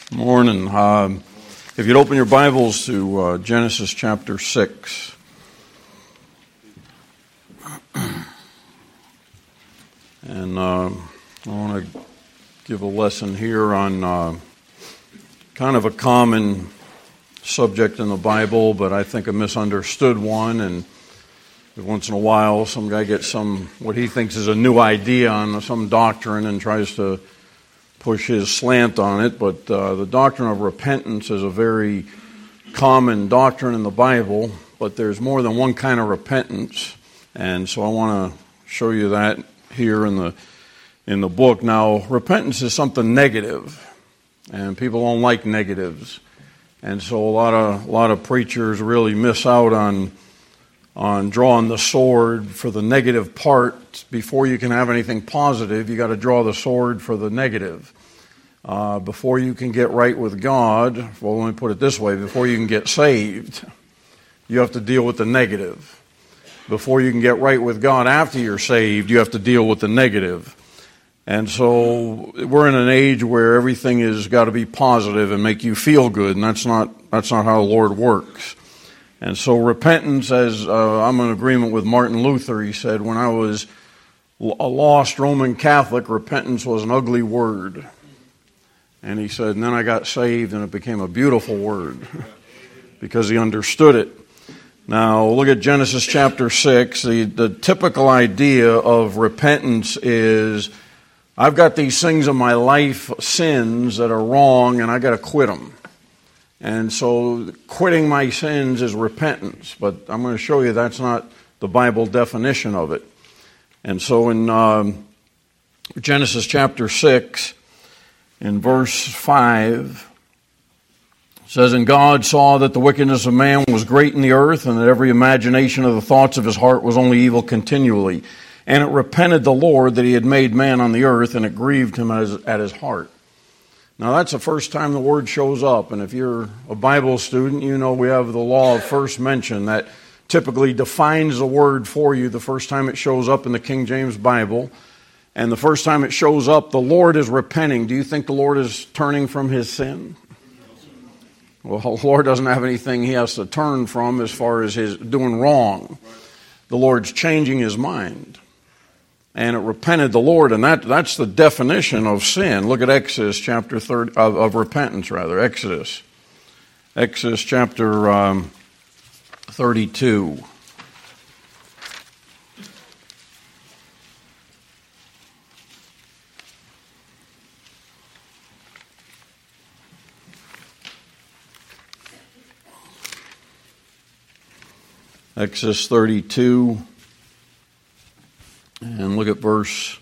Morning. If you'd open your Bibles to Genesis chapter 6. And I want to give a lesson here on kind of a common subject in the Bible, but I think a misunderstood one. And once in a while, some guy gets what he thinks is a new idea on some doctrine and tries to push his slant on it, but the doctrine of repentance is a very common doctrine in the Bible, but there's more than one kind of repentance, and so I want to show you that here in the book. Now, repentance is something negative, and people don't like negatives, and so a lot of preachers really miss out on drawing the sword for the negative part. Before you can have anything positive, you got to draw the sword for the negative. Before you can get right with God, well, let me put it this way, before you can get saved, you have to deal with the negative. Before you can get right with God after you're saved, you have to deal with the negative. And so we're in an age where everything has got to be positive and make you feel good, and that's not how the Lord works. And so repentance, as I'm in agreement with Martin Luther, he said, when I was a lost Roman Catholic, repentance was an ugly word. And he said, and then I got saved and it became a beautiful word because he understood it. Now, look at Genesis chapter 6. The typical idea of repentance is, I've got these things in my life, sins that are wrong, and I got to quit them. And so quitting my sins is repentance, but I'm going to show you that's not the Bible definition of it. And so in Genesis chapter 6, in verse 5, it says, And God saw that the wickedness of man was great in the earth, and that every imagination of the thoughts of his heart was only evil continually. And it repented the Lord that he had made man on the earth, and it grieved him at his heart. Now that's the first time the word shows up, and if you're a Bible student, you know we have the law of first mention that typically defines the word for you the first time it shows up in the King James Bible. And the first time it shows up, the Lord is repenting. Do you think the Lord is turning from his sin? Well, the Lord doesn't have anything he has to turn from as far as his doing wrong. The Lord's changing his mind. And it repented the Lord, and that's the definition of sin. Look at Exodus chapter 30, of repentance rather. Exodus chapter 32. Exodus 32, and look at verse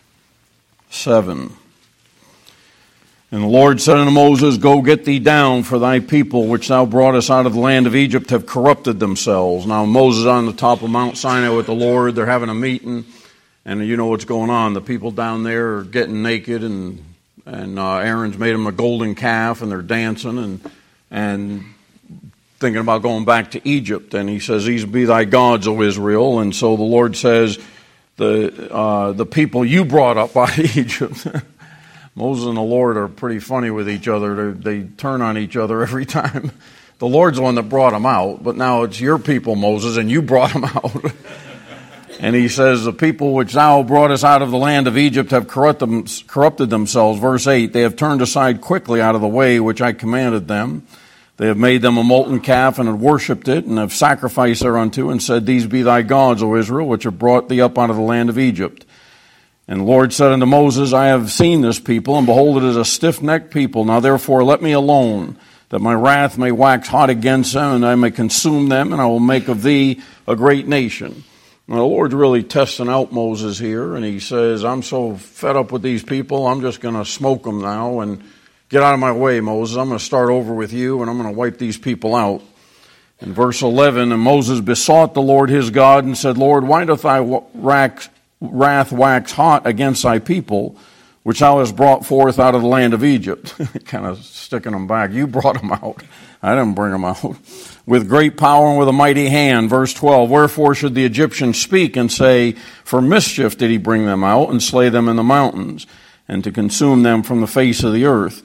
7. And the Lord said unto Moses, Go get thee down, for thy people, which thou broughtest out of the land of Egypt, have corrupted themselves. Now Moses on the top of Mount Sinai with the Lord, they're having a meeting, and you know what's going on. The people down there are getting naked, and Aaron's made them a golden calf, and they're dancing, and thinking about going back to Egypt, and he says, These be thy gods, O Israel. And so the Lord says, the people you brought up out of Egypt. Moses and the Lord are pretty funny with each other. They turn on each other every time. The Lord's the one that brought them out, but now it's your people, Moses, and you brought them out. And he says, The people which thou broughtest out of the land of Egypt have corrupted themselves. Verse 8, They have turned aside quickly out of the way which I commanded them. They have made them a molten calf and have worshipped it, and have sacrificed thereunto, and said, These be thy gods, O Israel, which have brought thee up out of the land of Egypt. And the Lord said unto Moses, I have seen this people, and behold, it is a stiff-necked people. Now therefore let me alone, that my wrath may wax hot against them, and I may consume them, and I will make of thee a great nation. Now the Lord's really testing out Moses here, and he says, I'm so fed up with these people, I'm just going to smoke them now, and get out of my way, Moses. I'm going to start over with you, and I'm going to wipe these people out. In verse 11, And Moses besought the Lord his God, and said, Lord, why doth thy wrath wax hot against thy people, which thou hast brought forth out of the land of Egypt? Kind of sticking them back. You brought them out. I didn't bring them out. With great power and with a mighty hand. Verse 12, Wherefore should the Egyptians speak and say, For mischief did he bring them out, and slay them in the mountains, and to consume them from the face of the earth?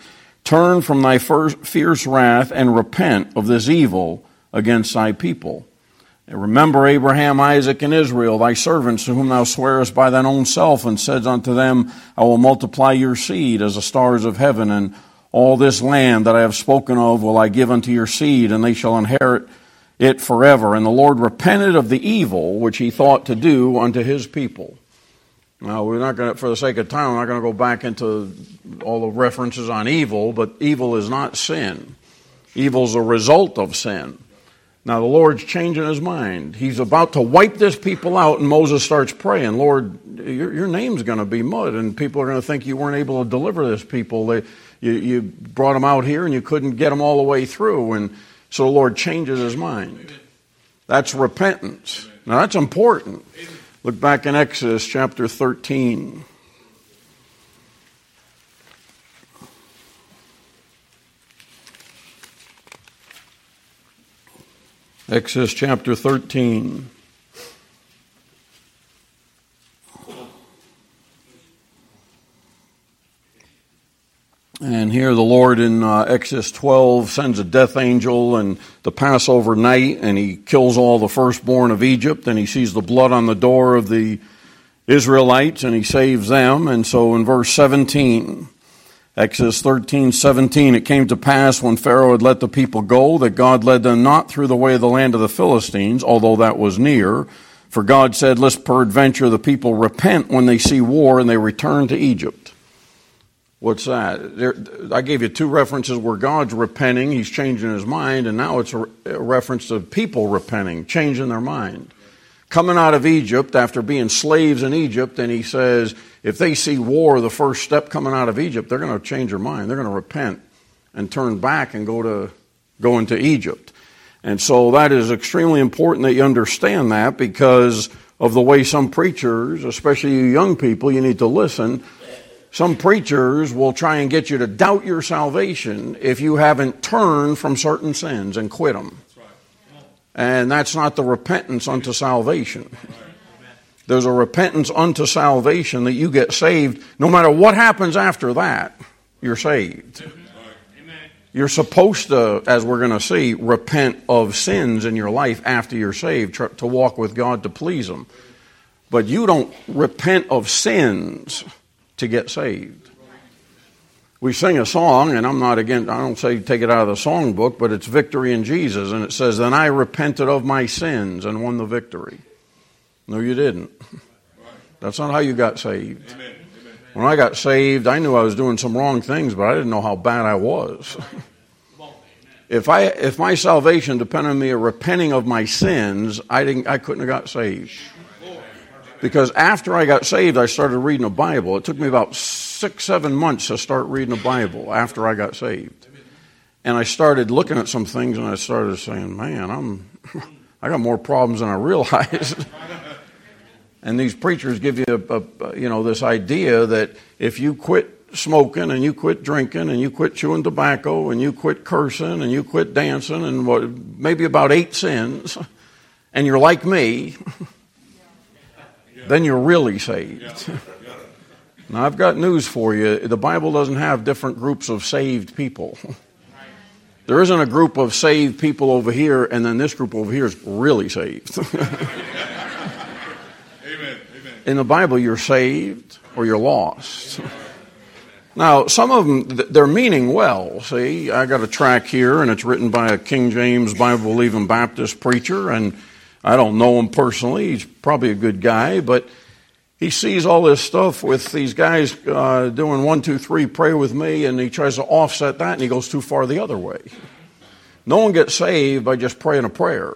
turn from thy fierce wrath and repent of this evil against thy people. And remember Abraham, Isaac, and Israel, thy servants, to whom thou swearest by thine own self, and saidst unto them, I will multiply your seed as the stars of heaven, and all this land that I have spoken of will I give unto your seed, and they shall inherit it forever. And the Lord repented of the evil which he thought to do unto his people. Now, we're not going to, for the sake of time, we're not going to go back into all the references on evil, but evil is not sin. Evil is a result of sin. Now, the Lord's changing his mind. He's about to wipe this people out, and Moses starts praying, Lord, your name's going to be mud, and people are going to think you weren't able to deliver this people. You brought them out here, and you couldn't get them all the way through, and so the Lord changes his mind. That's repentance. Now, that's important. Look back in Exodus chapter 13. Exodus chapter 13. And here the Lord in Exodus 12 sends a death angel and the Passover night, and he kills all the firstborn of Egypt, and he sees the blood on the door of the Israelites, and he saves them. And so in verse 17, Exodus 13:17, it came to pass when Pharaoh had let the people go that God led them not through the way of the land of the Philistines, although that was near. For God said, lest peradventure the people repent when they see war and they return to Egypt. What's that? I gave you two references where God's repenting, he's changing his mind, and now it's a reference to people repenting, changing their mind. Coming out of Egypt after being slaves in Egypt, and he says, if they see war, the first step coming out of Egypt, they're going to change their mind. They're going to repent and turn back and go into Egypt. And so that is extremely important that you understand that, because of the way some preachers, especially you young people, you need to listen. Some preachers will try and get you to doubt your salvation if you haven't turned from certain sins and quit them. And that's not the repentance unto salvation. There's a repentance unto salvation that you get saved. No matter what happens after that, you're saved. You're supposed to, as we're going to see, repent of sins in your life after you're saved, to walk with God to please Him. But you don't repent of sins to get saved. We sing a song, and I don't say take it out of the songbook, but it's Victory in Jesus, and it says, then I repented of my sins and won the victory. No, you didn't. That's not how you got saved. When I got saved, I knew I was doing some wrong things, but I didn't know how bad I was. If my salvation depended on me repenting of my sins, I couldn't have got saved. Because after I got saved, I started reading the Bible. It took me about 6-7 months to start reading the Bible after I got saved. And I started looking at some things, and I started saying, man, I got more problems than I realized. And these preachers give you this idea that if you quit smoking and you quit drinking and you quit chewing tobacco and you quit cursing and you quit dancing and maybe about 8 sins, and you're like me, then you're really saved. Now, I've got news for you. The Bible doesn't have different groups of saved people. There isn't a group of saved people over here, and then this group over here is really saved. In the Bible, you're saved or you're lost. Now, some of them, they're meaning well. See, I got a tract here, and it's written by a King James Bible-believing Baptist preacher, and I don't know him personally. He's probably a good guy, but he sees all this stuff with these guys doing 1, 2, 3, pray with me, and he tries to offset that, and he goes too far the other way. No one gets saved by just praying a prayer.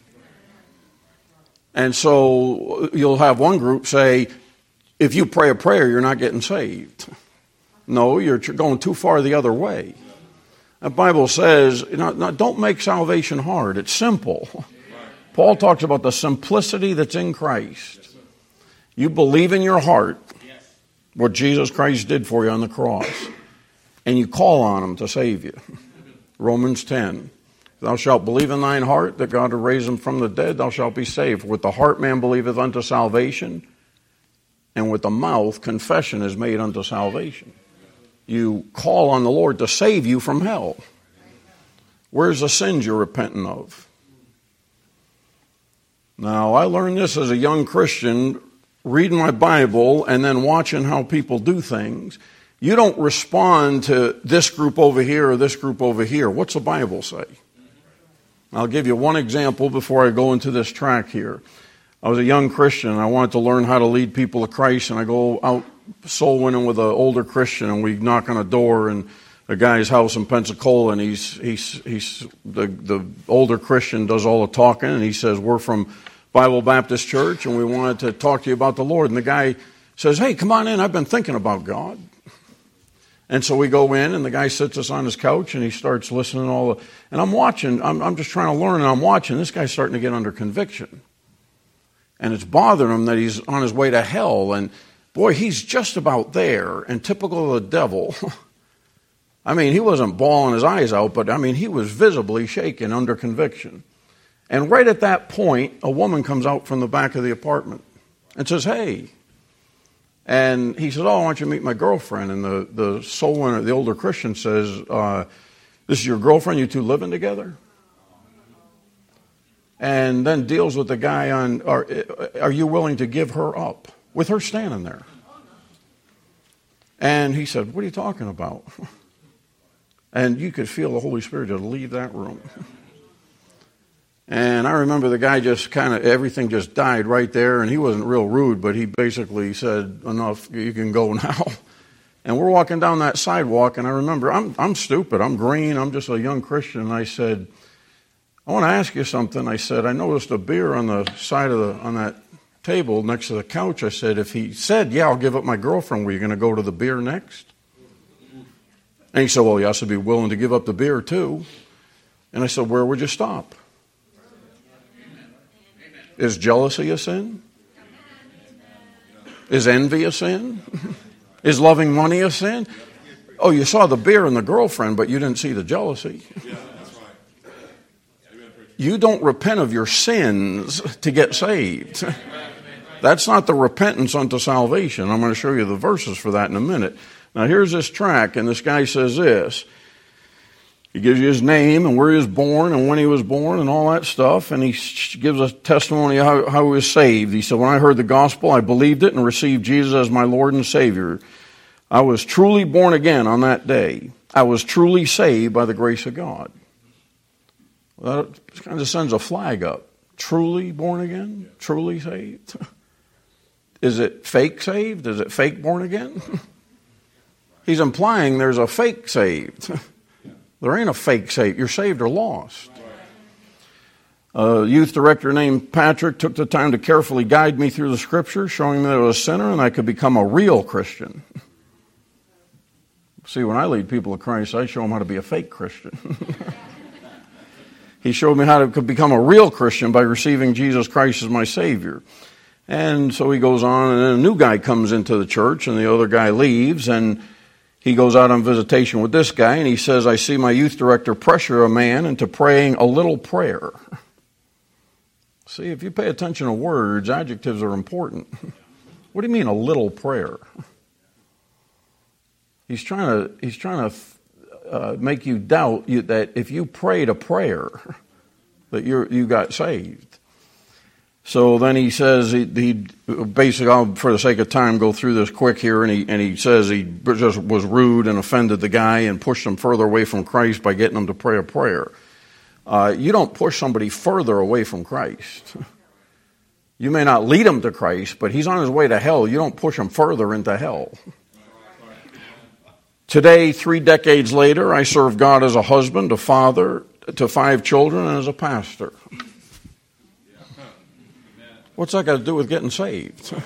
And so you'll have one group say, if you pray a prayer, you're not getting saved. No, you're going too far the other way. The Bible says, don't make salvation hard. It's simple. Paul talks about the simplicity that's in Christ. You believe in your heart what Jesus Christ did for you on the cross, and you call on Him to save you. Romans 10. Thou shalt believe in thine heart that God will raise Him from the dead, thou shalt be saved. With the heart man believeth unto salvation, and with the mouth confession is made unto salvation. You call on the Lord to save you from hell. Where's the sins you're repenting of? Now, I learned this as a young Christian, reading my Bible and then watching how people do things. You don't respond to this group over here or this group over here. What's the Bible say? I'll give you one example before I go into this track here. I was a young Christian and I wanted to learn how to lead people to Christ, and I go out soul winning with an older Christian, and we knock on a door in a guy's house in Pensacola, and he's the older Christian does all the talking, and he says, "We're from Bible Baptist Church, and we wanted to talk to you about the Lord." And the guy says, "Hey, come on in. I've been thinking about God." And so we go in, and the guy sits us on his couch, and he starts listening and I'm watching. I'm just trying to learn, and I'm watching. This guy's starting to get under conviction. And it's bothering him that he's on his way to hell. And boy, he's just about there. And typical of the devil, I mean, he wasn't bawling his eyes out, but I mean, he was visibly shaken under conviction. And right at that point, a woman comes out from the back of the apartment and says, "Hey." And he says, "Oh, I want you to meet my girlfriend." And the soul winner, the older Christian, says, "This is your girlfriend? You two living together?" And then deals with the guy on, are you willing to give her up? With her standing there. And he said, "What are you talking about?" And you could feel the Holy Spirit just leave that room. And I remember the guy just everything just died right there, and he wasn't real rude, but he basically said, "Enough, you can go now." And we're walking down that sidewalk, and I remember, I'm stupid, I'm green, I'm just a young Christian, and I said, "I want to ask you something." I said, "I noticed a beer on the side of on that table next to the couch." I said, "If he said, 'Yeah, I'll give up my girlfriend,' were you going to go to the beer next?" And he said, "Well, you have to be willing to give up the beer too." And I said, "Where would you stop?" Is jealousy a sin? Is envy a sin? Is loving money a sin? Oh, you saw the beer and the girlfriend, but you didn't see the jealousy. You don't repent of your sins to get saved. That's not the repentance unto salvation. I'm going to show you the verses for that in a minute. Now, here's this track, and this guy says this. He gives you his name and where he was born and when he was born and all that stuff. And he gives a testimony of how he was saved. He said, "When I heard the gospel, I believed it and received Jesus as my Lord and Savior. I was truly born again on that day. I was truly saved by the grace of God." Well, that kind of sends a flag up. Truly born again? Truly saved? Is it fake saved? Is it fake born again? He's implying there's a fake saved. There ain't a fake saved. You're saved or lost. A youth director named Patrick took the time to carefully guide me through the scripture, showing me that I was a sinner and I could become a real Christian. See, when I lead people to Christ, I show them how to be a fake Christian. He showed me how to become a real Christian by receiving Jesus Christ as my Savior. And so he goes on, and then a new guy comes into the church, and the other guy leaves, and he goes out on visitation with this guy, and he says, "I see my youth director pressure a man into praying a little prayer." See, if you pay attention to words, adjectives are important. What do you mean, a little prayer? He's trying to make you doubt that if you prayed a prayer, that you got saved. So then he says, he basically, I'll, for the sake of time, go through this quick here, and he says he just was rude and offended the guy and pushed him further away from Christ by getting him to pray a prayer. You don't push somebody further away from Christ. You may not lead him to Christ, but he's on his way to hell. You don't push him further into hell. Today, 3 decades later, I serve God as a husband, a father to 5 children, and as a pastor. What's that got to do with getting saved?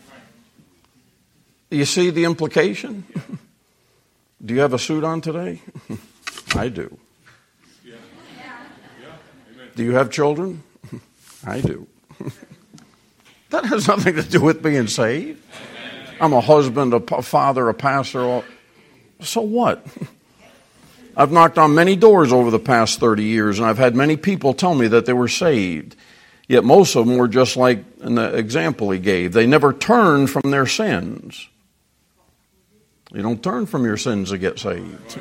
You see the implication? Do you have a suit on today? I do. Do you have children? I do. That has nothing to do with being saved. I'm a husband, a father, a pastor. So what? I've knocked on many doors over the past 30 years, and I've had many people tell me that they were saved. Yet most of them were just like in the example he gave. They never turned from their sins. You don't turn from your sins to get saved.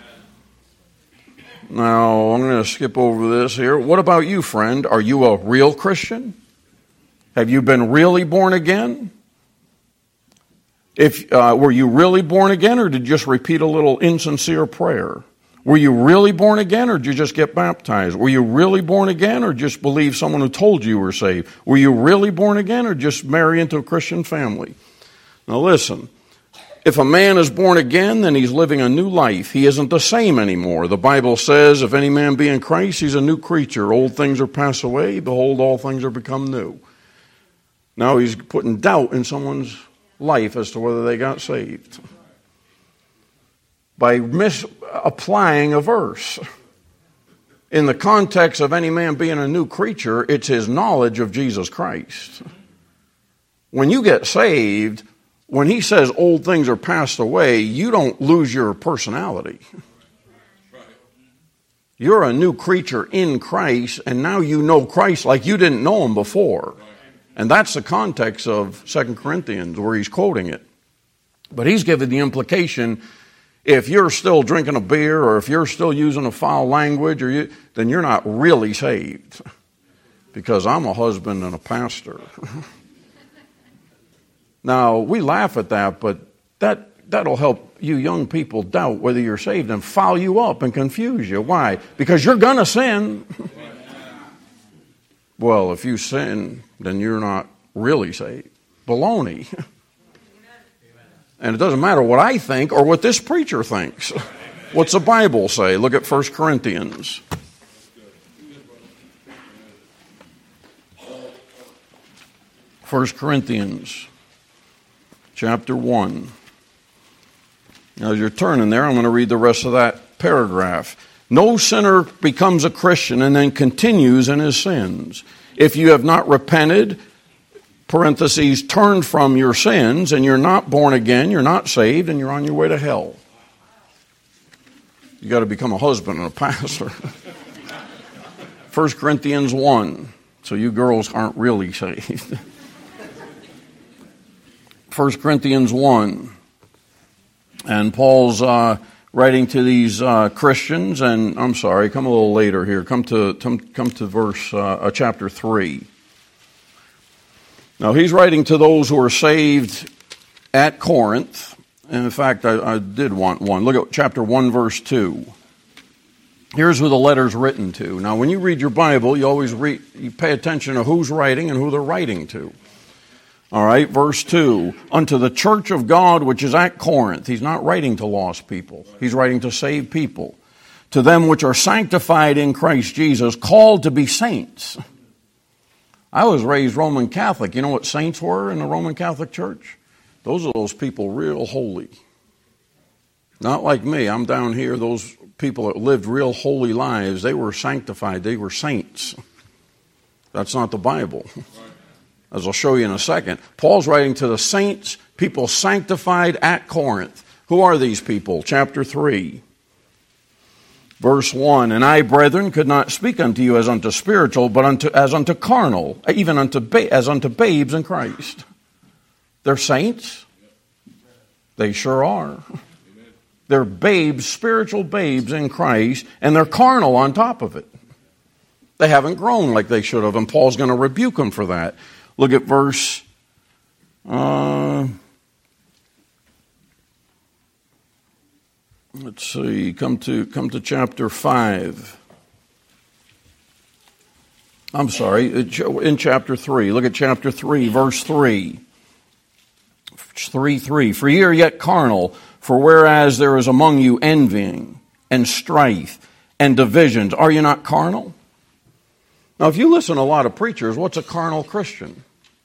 Now, I'm going to skip over this here. What about you, friend? Are you a real Christian? Have you been really born again? Were you really born again, or did you just repeat a little insincere prayer? Were you really born again, or did you just get baptized? Were you really born again, or just believe someone who told you were saved? Were you really born again, or just marry into a Christian family? Now listen, if a man is born again, then he's living a new life. He isn't the same anymore. The Bible says, if any man be in Christ, he's a new creature. Old things are passed away. Behold, all things are become new. Now he's putting doubt in someone's life as to whether they got saved by misapplying a verse. In the context of any man being a new creature, it's his knowledge of Jesus Christ. When you get saved, when he says old things are passed away, you don't lose your personality. You're a new creature in Christ, and now you know Christ like you didn't know him before. And that's the context of 2 Corinthians where he's quoting it. But he's giving the implication, if you're still drinking a beer or if you're still using a foul language, then you're not really saved. Because I'm a husband and a pastor. Now, we laugh at that, but that'll help you young people doubt whether you're saved and foul you up and confuse you. Why? Because you're going to sin. Well, if you sin, then you're not really saved. Baloney. And it doesn't matter what I think or what this preacher thinks. What's the Bible say? Look at 1 Corinthians. 1 Corinthians chapter 1. Now, as you're turning there, I'm going to read the rest of that paragraph. No sinner becomes a Christian and then continues in his sins. If you have not repented, parentheses, turned from your sins, and you're not born again, you're not saved, and you're on your way to hell. You got to become a husband and a pastor. 1 Corinthians 1. So you girls aren't really saved. 1 Corinthians 1. And Paul's writing to these Christians, and I'm sorry, come a little later here. Come to verse chapter 3. Now he's writing to those who are saved at Corinth. And in fact, I did want one. Look at chapter 1, verse 2. Here's who the letter's written to. Now, when you read your Bible, you pay attention to who's writing and who they're writing to. All right, verse 2, unto the church of God which is at Corinth. He's not writing to lost people. He's writing to saved people. To them which are sanctified in Christ Jesus, called to be saints. I was raised Roman Catholic. You know what saints were in the Roman Catholic Church? Those are those people real holy. Not like me. I'm down here. Those people that lived real holy lives, they were sanctified. They were saints. That's not the Bible. As I'll show you in a second. Paul's writing to the saints, people sanctified at Corinth. Who are these people? Chapter 3. Verse 1, and I, brethren, could not speak unto you as unto spiritual, but as unto carnal, even as unto babes in Christ. They're saints. They sure are. They're babes, spiritual babes in Christ, and they're carnal on top of it. They haven't grown like they should have, and Paul's going to rebuke them for that. Look at verse... let's see, come to chapter 5. I'm sorry, in chapter 3. Look at chapter 3, verse 3. 3:3. For ye are yet carnal, for whereas there is among you envying and strife and divisions, are you not carnal? Now, if you listen to a lot of preachers, what's a carnal Christian?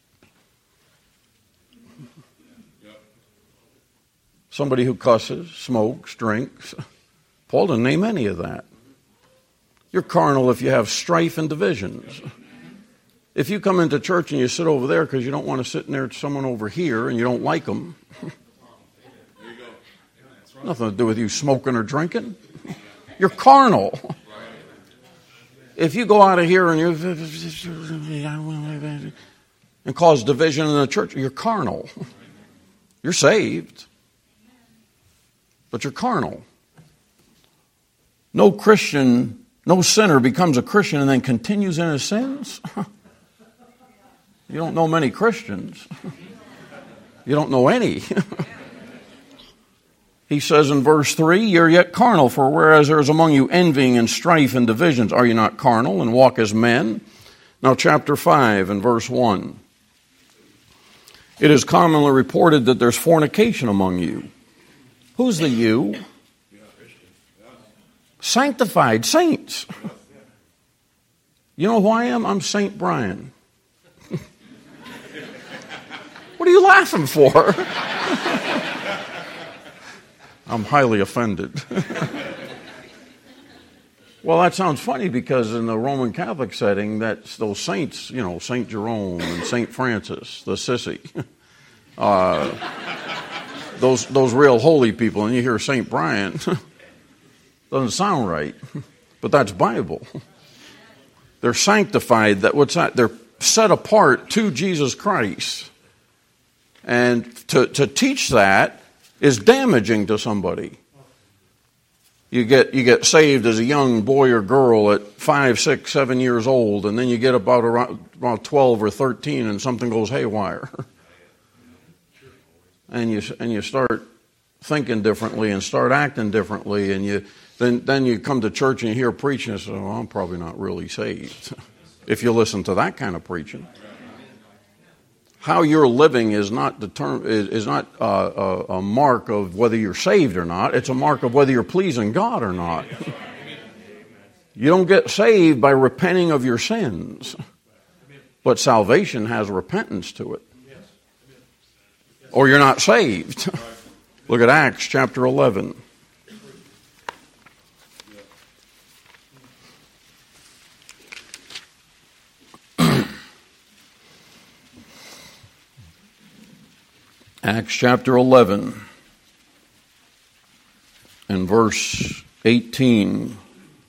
Somebody who cusses, smokes, drinks. Paul didn't name any of that. You're carnal if you have strife and divisions. If you come into church and you sit over there because you don't want to sit near someone over here and you don't like them, nothing to do with you smoking or drinking. You're carnal. If you go out of here and cause division in the church, you're carnal. You're saved. but you're carnal. No Christian, no sinner becomes a Christian and then continues in his sins. You don't know many Christians. You don't know any. He says in verse 3, you're yet carnal, for whereas there is among you envying and strife and divisions, are you not carnal and walk as men? Now chapter 5 and verse 1. It is commonly reported that there's fornication among you. Who's the you? Sanctified saints. You know who I am? I'm St. Brian. What are you laughing for? I'm highly offended. Well, that sounds funny because in the Roman Catholic setting, that's those saints, you know, St. Jerome and St. Francis, the sissy. Those real holy people, and you hear St. Brian, doesn't sound right, but that's Bible. They're sanctified. What's that? They're set apart to Jesus Christ. And to teach that is damaging to somebody. You get saved as a young boy or girl at 5, 6, 7 years old, and then you get about 12 or 13, and something goes haywire, and you start thinking differently and start acting differently, and then you come to church and you hear preaching and say, "Oh, I'm probably not really saved." If you listen to that kind of preaching. How you're living is not a mark of whether you're saved or not. It's a mark of whether you're pleasing God or not. You don't get saved by repenting of your sins. But salvation has repentance to it. Or you're not saved. Look at Acts chapter 11. Acts chapter 11 and verse 18.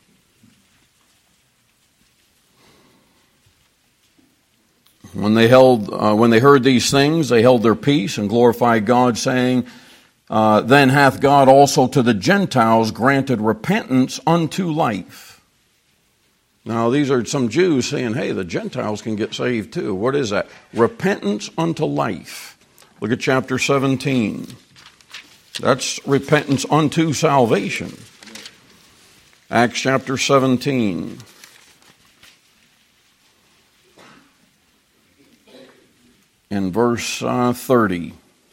When they heard these things, they held their peace and glorified God, saying, Then hath God also to the Gentiles granted repentance unto life. Now, these are some Jews saying, hey, the Gentiles can get saved too. What is that? Repentance unto life. Look at chapter 17. That's repentance unto salvation. Acts chapter 17. In verse 30.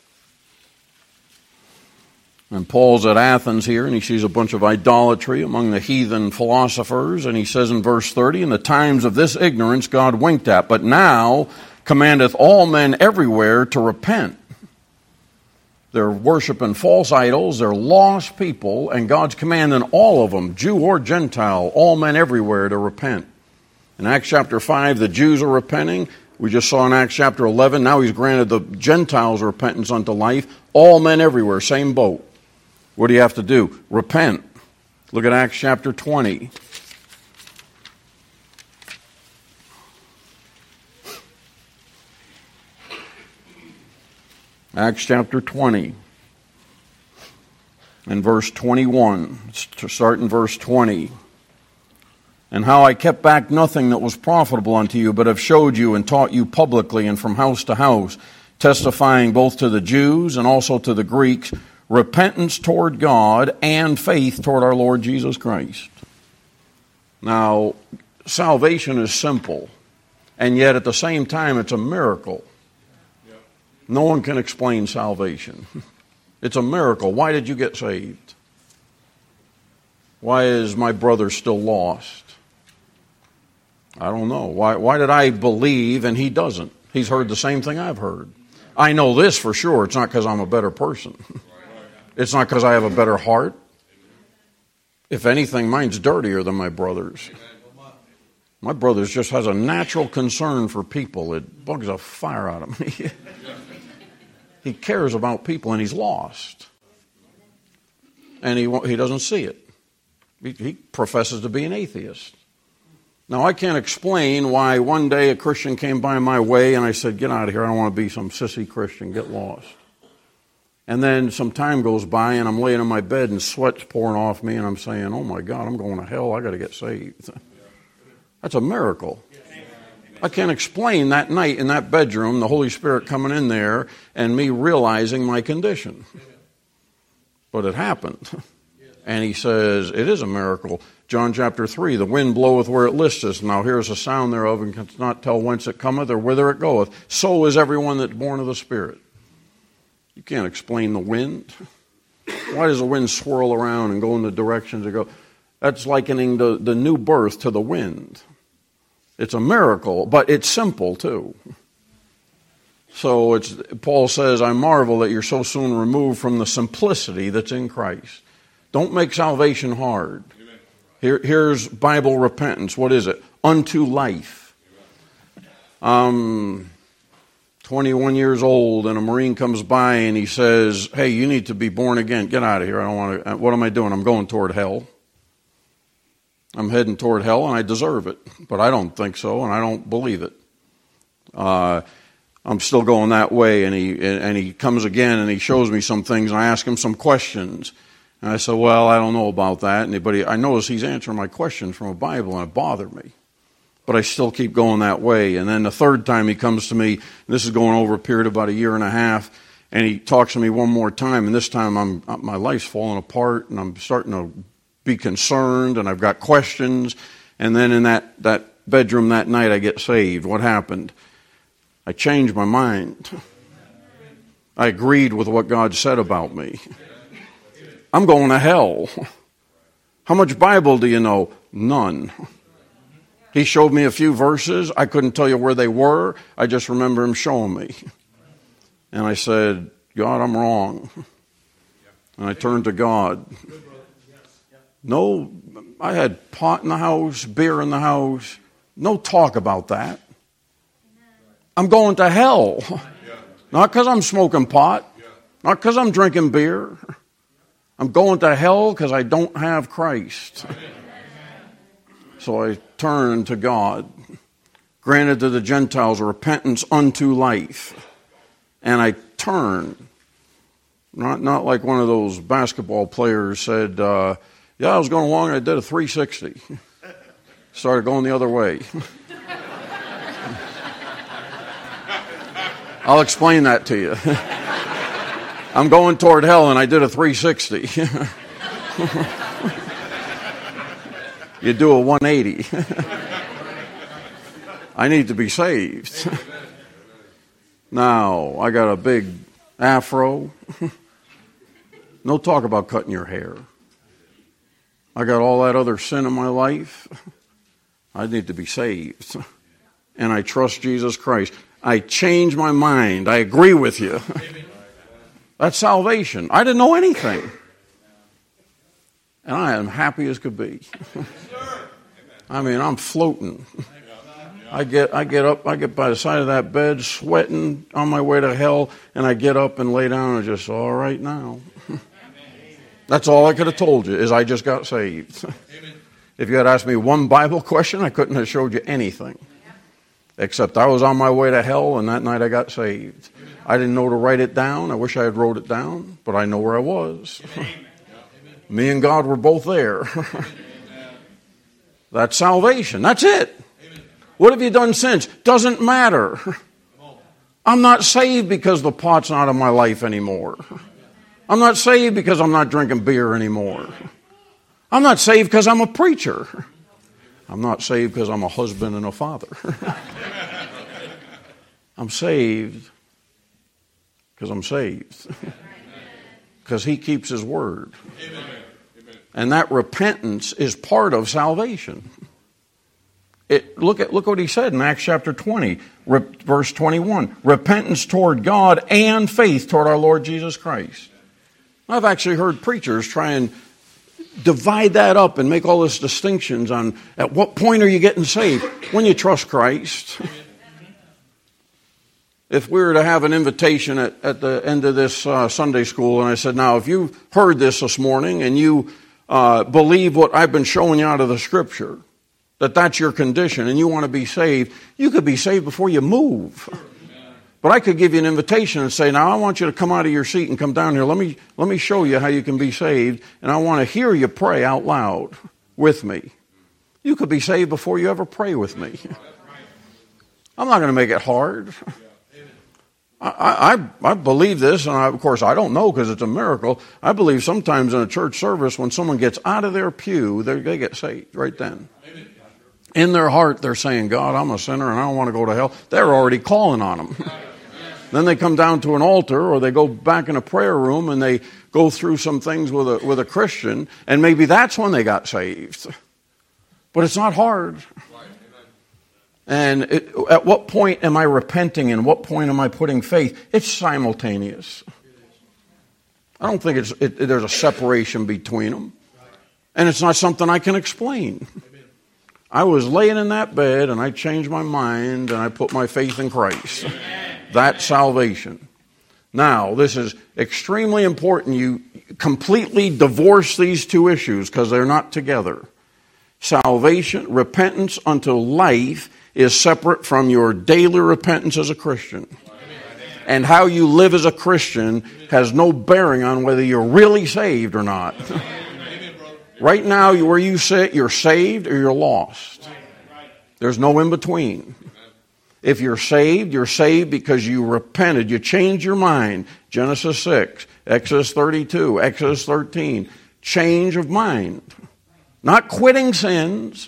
And Paul's at Athens here, and he sees a bunch of idolatry among the heathen philosophers, and he says in verse 30, In the times of this ignorance God winked at, but now commandeth all men everywhere to repent. They're worshiping false idols, they're lost people, and God's commanding all of them, Jew or Gentile, all men everywhere to repent. In Acts chapter 5, the Jews are repenting. We just saw in Acts chapter 11, now he's granted the Gentiles repentance unto life. All men everywhere, same boat. What do you have to do? Repent. Look at Acts chapter 20. Acts chapter 20 and verse 21. To start in verse 20. And how I kept back nothing that was profitable unto you, but have showed you and taught you publicly and from house to house, testifying both to the Jews and also to the Greeks, repentance toward God and faith toward our Lord Jesus Christ. Now, salvation is simple, and yet at the same time it's a miracle. No one can explain salvation. It's a miracle. Why did you get saved? Why is my brother still lost? I don't know. Why did I believe and he doesn't? He's heard the same thing I've heard. I know this for sure. It's not because I'm a better person. It's not because I have a better heart. If anything, mine's dirtier than my brother's. My brother's just has a natural concern for people. It bugs a fire out of me. He cares about people and he's lost. And he doesn't see it. He professes to be an atheist. Now, I can't explain why one day a Christian came by my way and I said, get out of here, I don't want to be some sissy Christian, get lost. And then some time goes by and I'm laying in my bed and sweat's pouring off me and I'm saying, oh my God, I'm going to hell. I got to get saved. That's a miracle. I can't explain that night in that bedroom, the Holy Spirit coming in there and me realizing my condition. But it happened. And he says, it is a miracle. John chapter 3, the wind bloweth where it listeth. Now here's the sound thereof, and cannot tell whence it cometh or whither it goeth. So is everyone that's born of the Spirit. You can't explain the wind. Why does the wind swirl around and go in the directions it goes? That's likening the new birth to the wind. It's a miracle, but it's simple too. So Paul says, I marvel that you're so soon removed from the simplicity that's in Christ. Don't make salvation hard. Here's Bible repentance. What is it? Unto life. 21 years old, and a Marine comes by and he says, hey, you need to be born again. Get out of here. I don't want to. What am I doing? I'm going toward hell. I'm heading toward hell, and I deserve it. But I don't think so, and I don't believe it. I'm still going that way, and he comes again, and he shows me some things, and I ask him some questions. And I said, well, I don't know about that. And I notice he's answering my questions from a Bible, and it bothered me. But I still keep going that way. And then the third time he comes to me, and this is going over a period of about 1.5 years, and he talks to me one more time, and this time my life's falling apart, and I'm starting to be concerned, and I've got questions. And then in that bedroom that night, I get saved. What happened? I changed my mind. I agreed with what God said about me. I'm going to hell. How much Bible do you know? None. He showed me a few verses. I couldn't tell you where they were. I just remember him showing me. And I said, God, I'm wrong. And I turned to God. No, I had pot in the house, beer in the house. No talk about that. I'm going to hell. Not because I'm smoking pot. Not because I'm drinking beer. I'm going to hell because I don't have Christ. So I turned to God. Granted to the Gentiles repentance unto life. And I turned. Not like one of those basketball players said, I was going along and I did a 360. Started going the other way. I'll explain that to you. I'm going toward hell and I did a 360. You do a 180. I need to be saved. Now, I got a big afro. No talk about cutting your hair. I got all that other sin in my life. I need to be saved. And I trust Jesus Christ. I change my mind. I agree with you. That's salvation. I didn't know anything. And I am happy as could be. I mean, I'm floating. I get up, I get by the side of that bed, sweating on my way to hell, and I get up and lay down and just, all right now. That's all I could have told you, is I just got saved. If you had asked me one Bible question, I couldn't have showed you anything. Except I was on my way to hell, and that night I got saved. I didn't know to write it down. I wish I had wrote it down, but I know where I was. Me and God were both there. That's salvation. That's it. What have you done since? Doesn't matter. I'm not saved because the pot's not in my life anymore. I'm not saved because I'm not drinking beer anymore. I'm not saved because I'm a preacher. I'm not saved because I'm a husband and a father. I'm saved because I'm saved. Because he keeps his word. And that repentance is part of salvation. Look what he said in Acts chapter 20, verse 21. Repentance toward God and faith toward our Lord Jesus Christ. I've actually heard preachers try and divide that up and make all these distinctions on at what point are you getting saved? When you trust Christ. If we were to have an invitation at the end of this Sunday school, and I said, now, if you heard this morning and you believe what I've been showing you out of the Scripture, that's your condition and you want to be saved, you could be saved before you move. But I could give you an invitation and say, now I want you to come out of your seat and come down here. Let me show you how you can be saved. And I want to hear you pray out loud with me. You could be saved before you ever pray with me. I'm not going to make it hard. I believe this, and of course I don't know because it's a miracle. I believe sometimes in a church service when someone gets out of their pew, they get saved right then. In their heart, they're saying, God, I'm a sinner and I don't want to go to hell. They're already calling on them. Then they come down to an altar or they go back in a prayer room and they go through some things with a Christian, and maybe that's when they got saved. But it's not hard. And at what point am I repenting and what point am I putting faith? It's simultaneous. I don't think there's a separation between them. And it's not something I can explain. I was laying in that bed and I changed my mind and I put my faith in Christ. That's salvation. Now, this is extremely important. You completely divorce these two issues because they're not together. Salvation, repentance unto life, is separate from your daily repentance as a Christian. And how you live as a Christian has no bearing on whether you're really saved or not. Right now, where you sit, you're saved or you're lost. There's no in between. If you're saved because you repented. You changed your mind. Genesis 6, Exodus 32, Exodus 13. Change of mind. Not quitting sins.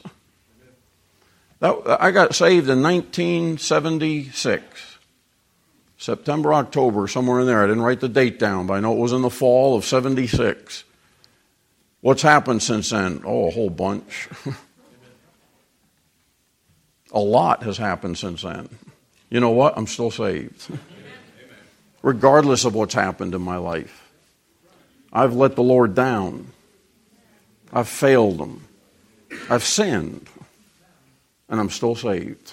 I got saved in 1976. September, October, somewhere in there. I didn't write the date down, but I know it was in the fall of 76. What's happened since then? Oh, a whole bunch. A lot has happened since then. You know what? I'm still saved. Regardless of what's happened in my life. I've let the Lord down. I've failed Him. I've sinned. And I'm still saved.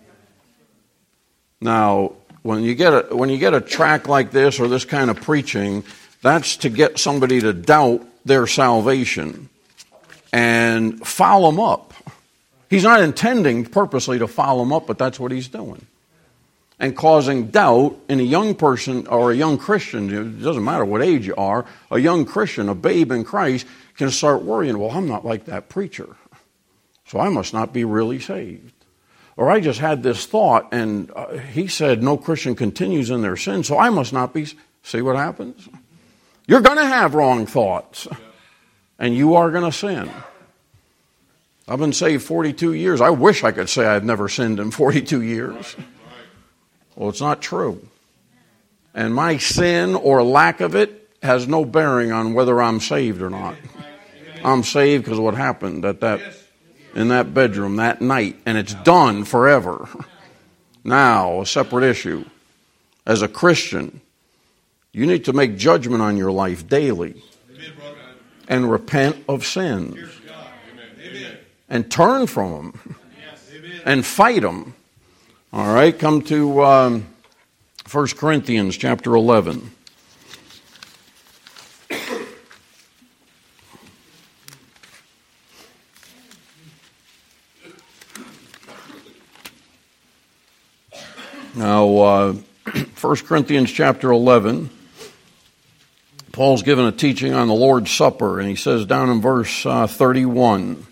Now, when you get a tract like this or this kind of preaching, that's to get somebody to doubt their salvation and foul them up. He's not intending purposely to foul them up, but that's what he's doing. And causing doubt in a young person or a young Christian, it doesn't matter what age you are, a young Christian, a babe in Christ, can start worrying, well, I'm not like that preacher, so I must not be really saved. Or I just had this thought, and he said no Christian continues in their sin, so I must not be. See what happens? You're going to have wrong thoughts, and you are going to sin. I've been saved 42 years. I wish I could say I've never sinned in 42 years. Well, it's not true. And my sin or lack of it has no bearing on whether I'm saved or not. I'm saved because of what happened in that bedroom that night, and it's done forever. Now, a separate issue. As a Christian, you need to make judgment on your life daily and repent of sins and turn from them and fight them. All right, come to 1 Corinthians chapter 11. Now, 1 Corinthians chapter 11, Paul's given a teaching on the Lord's Supper, and he says down in verse 31,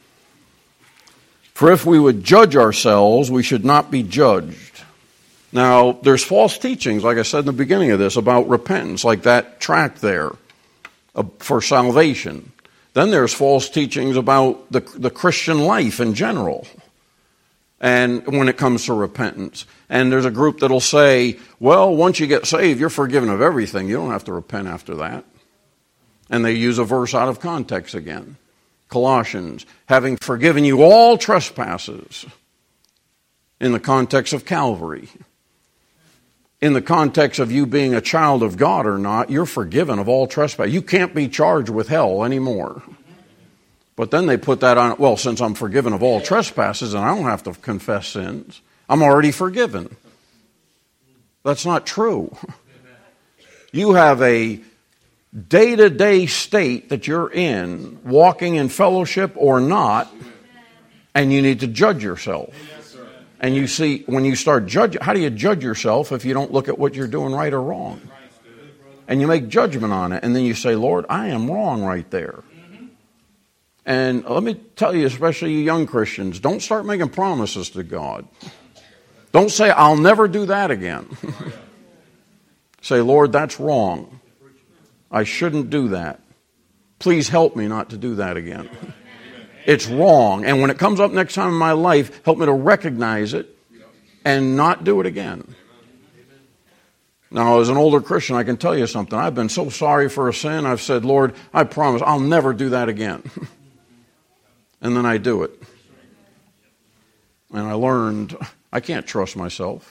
"For if we would judge ourselves, we should not be judged." Now, there's false teachings, like I said in the beginning of this, about repentance, like that tract there, for salvation. Then there's false teachings about the Christian life in general, and when it comes to repentance. And there's a group that'll say, well, once you get saved, you're forgiven of everything. You don't have to repent after that. And they use a verse out of context again. Colossians, having forgiven you all trespasses, in the context of Calvary. In the context of you being a child of God or not, you're forgiven of all trespass. You can't be charged with hell anymore. But then they put that on, well, since I'm forgiven of all trespasses and I don't have to confess sins, I'm already forgiven. That's not true. You have a day-to-day state that you're in, walking in fellowship or not, and you need to judge yourself And you see, when you start judging, how do you judge yourself if you don't look at what you're doing right or wrong? And you make judgment on it, and then you say, Lord, I am wrong right there. And let me tell you, especially you young Christians, don't start making promises to God. Don't say, I'll never do that again. Say, Lord, that's wrong. I shouldn't do that. Please help me not to do that again. It's wrong. And when it comes up next time in my life, help me to recognize it and not do it again. Now, as an older Christian, I can tell you something. I've been so sorry for a sin. I've said, Lord, I promise I'll never do that again. And then I do it. And I learned I can't trust myself.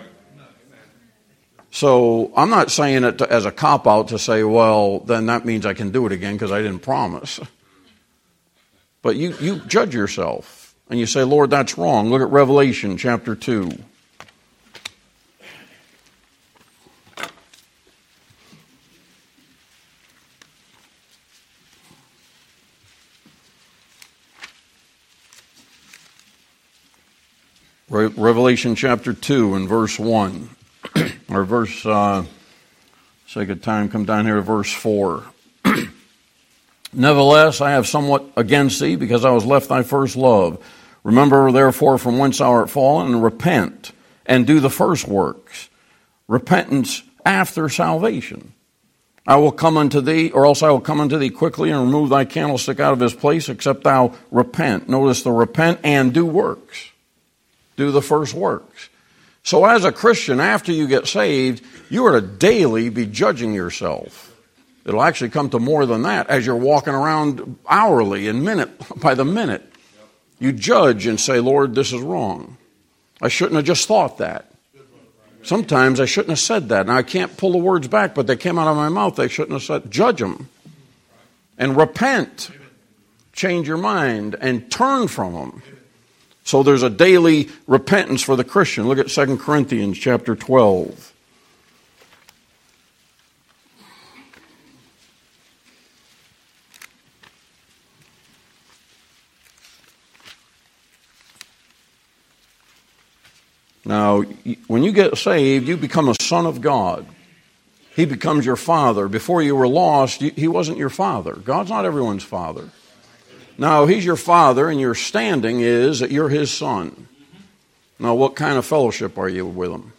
So I'm not saying it as a cop-out to say, well, then that means I can do it again because I didn't promise. But you judge yourself and you say, Lord, that's wrong. Look at Revelation chapter 2. Revelation chapter 2 and verse 1. Or verse, sake of time, come down here to verse 4. Nevertheless, I have somewhat against thee, because I was left thy first love. Remember, therefore, from whence thou art fallen, and repent, and do the first works. Repentance after salvation. I will come unto thee, or else I will come unto thee quickly, and remove thy candlestick out of his place, except thou repent. Notice the repent and do works. Do the first works. So as a Christian, after you get saved, you are to daily be judging yourself. It'll actually come to more than that as you're walking around hourly and minute by the minute. You judge and say, Lord, this is wrong. I shouldn't have just thought that. Sometimes I shouldn't have said that. Now, I can't pull the words back, but they came out of my mouth. They shouldn't have said, judge them. And repent. Change your mind and turn from them. So there's a daily repentance for the Christian. Look at 2 Corinthians chapter 12. Now, when you get saved, you become a son of God. He becomes your father. Before you were lost, he wasn't your father. God's not everyone's father. Now, he's your father, and your standing is that you're his son. Now, what kind of fellowship are you with him?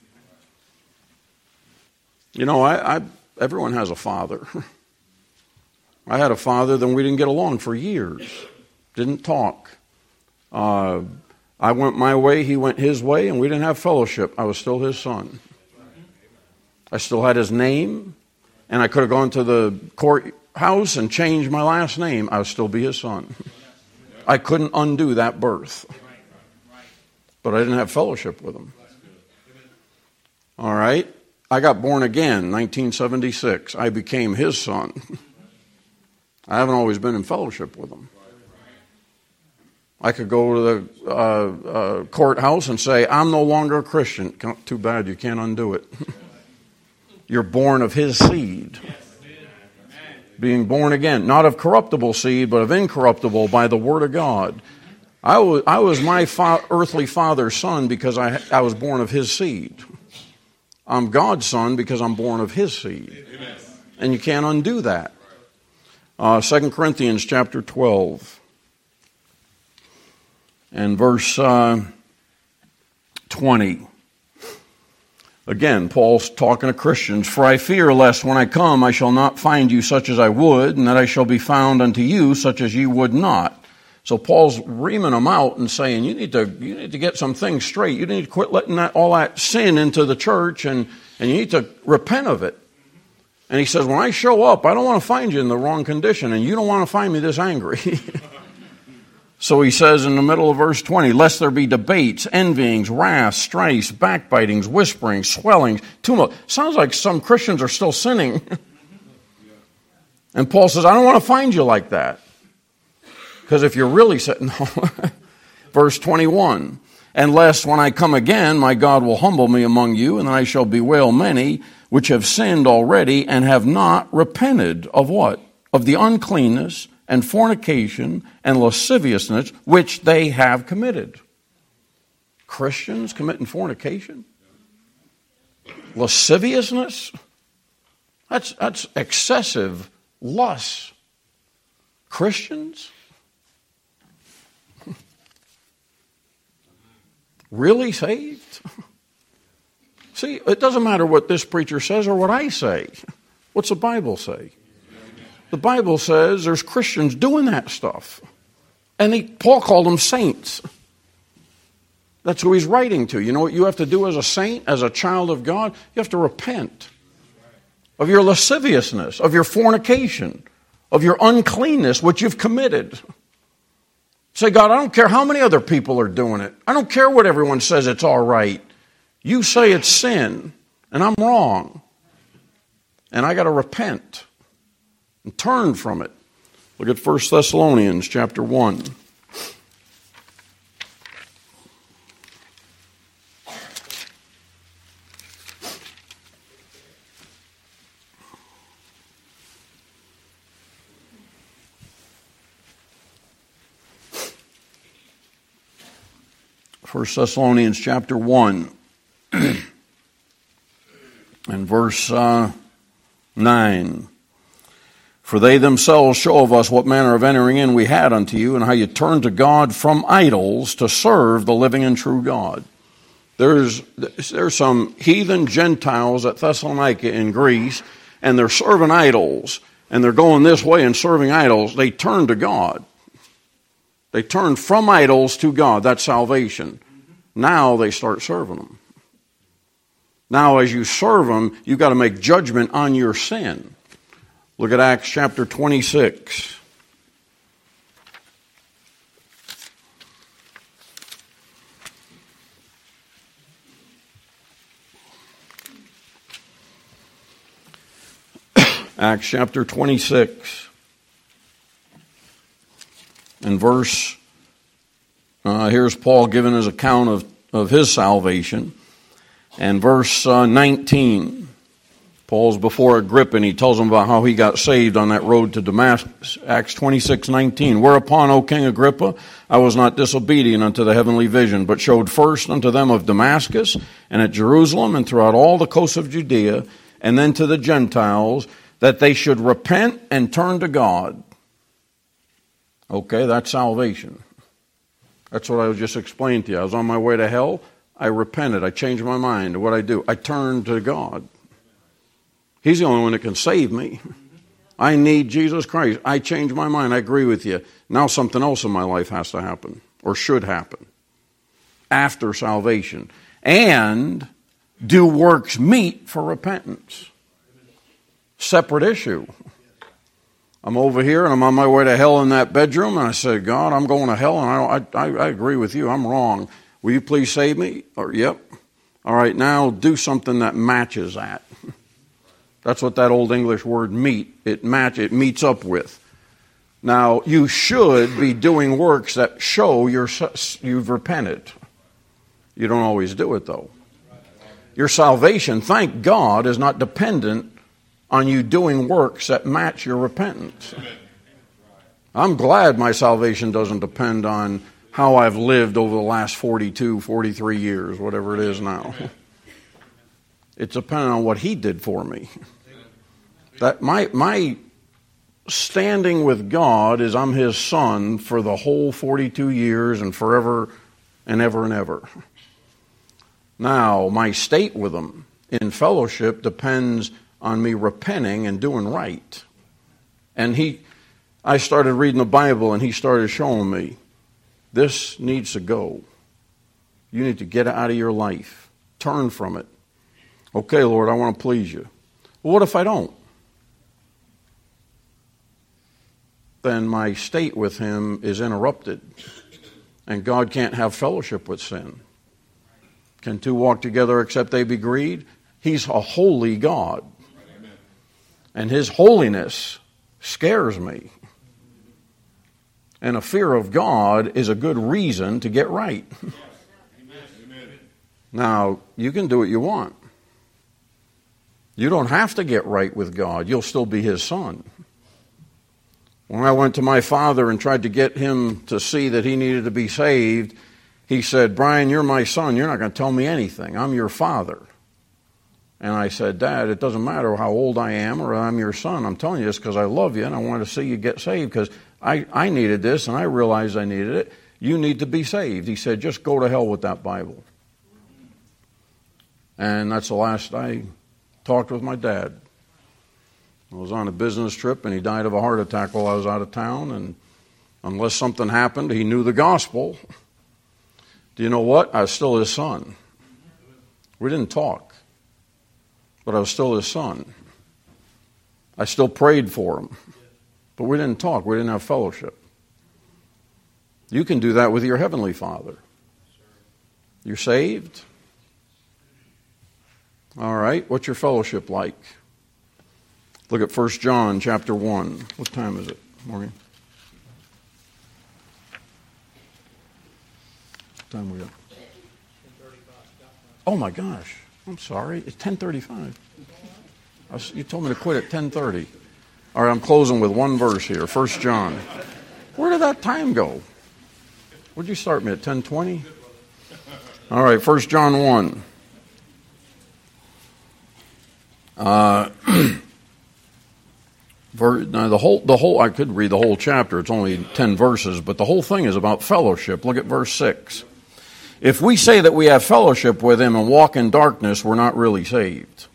You know, everyone has a father. I had a father, then we didn't get along for years. Didn't talk. I went my way, he went his way, and we didn't have fellowship. I was still his son. I still had his name, and I could have gone to the courthouse and changed my last name. I would still be his son. I couldn't undo that birth. But I didn't have fellowship with him. All right? I got born again, 1976. I became his son. I haven't always been in fellowship with him. I could go to the courthouse and say, I'm no longer a Christian. Too bad, you can't undo it. You're born of his seed. Being born again, not of corruptible seed, but of incorruptible by the word of God. I was my earthly father's son because I was born of his seed. I'm God's son because I'm born of his seed. And you can't undo that. 2 Corinthians chapter 12. And verse 20. Again, Paul's talking to Christians. For I fear lest when I come I shall not find you such as I would, and that I shall be found unto you such as ye would not. So Paul's reaming them out and saying, you need to get some things straight. You need to quit letting all that sin into the church, and you need to repent of it. And he says, when I show up, I don't want to find you in the wrong condition, and you don't want to find me this angry. So he says in the middle of verse 20, lest there be debates, envyings, wraths, strifes, backbitings, whisperings, swellings, tumult. Sounds like some Christians are still sinning. And Paul says, I don't want to find you like that. Because if you're really sitting, verse 21, and lest when I come again, my God will humble me among you, and then I shall bewail many which have sinned already and have not repented of what? Of the uncleanness and fornication and lasciviousness which they have committed. Christians committing fornication? Lasciviousness? That's excessive lust. Christians? Really saved? See, it doesn't matter what this preacher says or what I say. What's the Bible say? The Bible says there's Christians doing that stuff. And Paul called them saints. That's who he's writing to. You know what you have to do as a saint, as a child of God? You have to repent of your lasciviousness, of your fornication, of your uncleanness, which you've committed. Say, God, I don't care how many other people are doing it. I don't care what everyone says it's all right. You say it's sin, and I'm wrong. And I got to repent and turn from it. Look at 1 Thessalonians chapter 1. First Thessalonians chapter 1 and verse 9. For they themselves show of us what manner of entering in we had unto you, and how you turned to God from idols to serve the living and true God. There's some heathen Gentiles at Thessalonica in Greece, and they're serving idols, and they're going this way and serving idols. They turn to God. They turn from idols to God. That's salvation. Now they start serving them. Now as you serve them, you've got to make judgment on your sin. Look at Acts chapter 26. Acts chapter 26 and verse, here's Paul giving his account of his salvation. And verse 19, Paul's before Agrippa, and he tells him about how he got saved on that road to Damascus. Acts 26:19. Whereupon, O King Agrippa, I was not disobedient unto the heavenly vision, but showed first unto them of Damascus, and at Jerusalem, and throughout all the coasts of Judea, and then to the Gentiles, that they should repent and turn to God. Okay, that's salvation. That's what I was just explaining to you. I was on my way to hell. I repented. I changed my mind. What I do? I turned to God. He's the only one that can save me. I need Jesus Christ. I changed my mind. I agree with you. Now something else in my life has to happen, or should happen, after salvation. And do works meet for repentance? Separate issue. I'm over here and I'm on my way to hell in that bedroom, and I said, God, I'm going to hell, and I agree with you. I'm wrong. Will you please save me? Or, yep. All right, now do something that matches that. That's what that old English word meet, it meets up with. Now, you should be doing works that show you've repented. You don't always do it, though. Your salvation, thank God, is not dependent on you doing works that match your repentance. I'm glad my salvation doesn't depend on how I've lived over the last 42, 43 years, whatever it is now. It's dependent on what He did for me. That my standing with God is I'm His son for the whole 42 years and forever and ever and ever. Now, my state with Him in fellowship depends on me repenting and doing right. And I started reading the Bible, and He started showing me, this needs to go. You need to get it out of your life. Turn from it. Okay, Lord, I want to please you. Well, what if I don't? Then my state with Him is interrupted. And God can't have fellowship with sin. Can two walk together except they be agreed? He's a holy God. And His holiness scares me. And a fear of God is a good reason to get right. Now, you can do what you want. You don't have to get right with God. You'll still be His son. When I went to my father and tried to get him to see that he needed to be saved, he said, Brian, you're my son. You're not going to tell me anything. I'm your father. And I said, Dad, it doesn't matter how old I am or I'm your son. I'm telling you this because I love you and I want to see you get saved because I needed this and I realized I needed it. You need to be saved. He said, just go to hell with that Bible. And that's the last I talked with my dad. I was on a business trip and he died of a heart attack while I was out of town. And unless something happened, he knew the gospel. Do you know what? I was still his son. We didn't talk, but I was still his son. I still prayed for him, but we didn't talk. We didn't have fellowship. You can do that with your Heavenly Father. You're saved? All right. What's your fellowship like? Look at 1 John chapter 1. What time is it? Morning. What time we got? Oh my gosh. I'm sorry. It's 10:35. You told me to quit at 10:30. All right, I'm closing with one verse here. 1 John. Where did that time go? Would you start me at 10:20? All right, 1 John 1. Now the whole I could read the whole chapter. It's only 10 verses, but the whole thing is about fellowship. Look at verse 6. If we say that we have fellowship with him and walk in darkness, we're not really saved.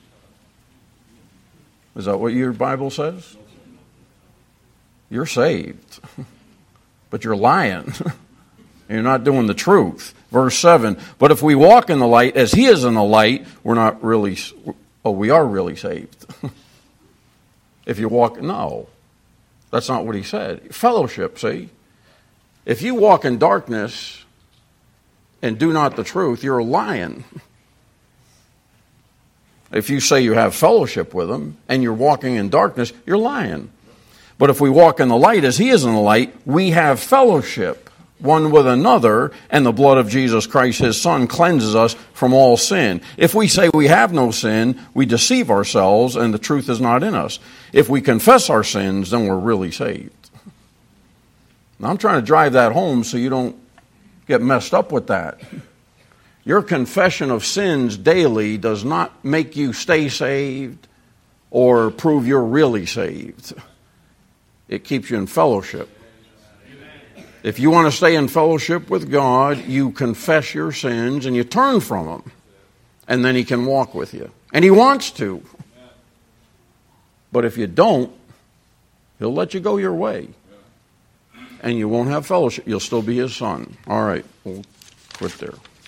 Is that what your Bible says? You're saved, but you're lying. You're not doing the truth. Verse 7, but if we walk in the light as he is in the light, we are really saved. If you walk, no, that's not what he said. Fellowship, see? If you walk in darkness and do not the truth, you're lying. If you say you have fellowship with him and you're walking in darkness, you're lying. But if we walk in the light as he is in the light, we have fellowship one with another, and the blood of Jesus Christ, his Son, cleanses us from all sin. If we say we have no sin, we deceive ourselves, and the truth is not in us. If we confess our sins, then we're really saved. Now, I'm trying to drive that home so you don't get messed up with that. Your confession of sins daily does not make you stay saved or prove you're really saved. It keeps you in fellowship. If you want to stay in fellowship with God, you confess your sins and you turn from them. And then he can walk with you. And he wants to. But if you don't, he'll let you go your way. And you won't have fellowship. You'll still be his son. All right, we'll quit there.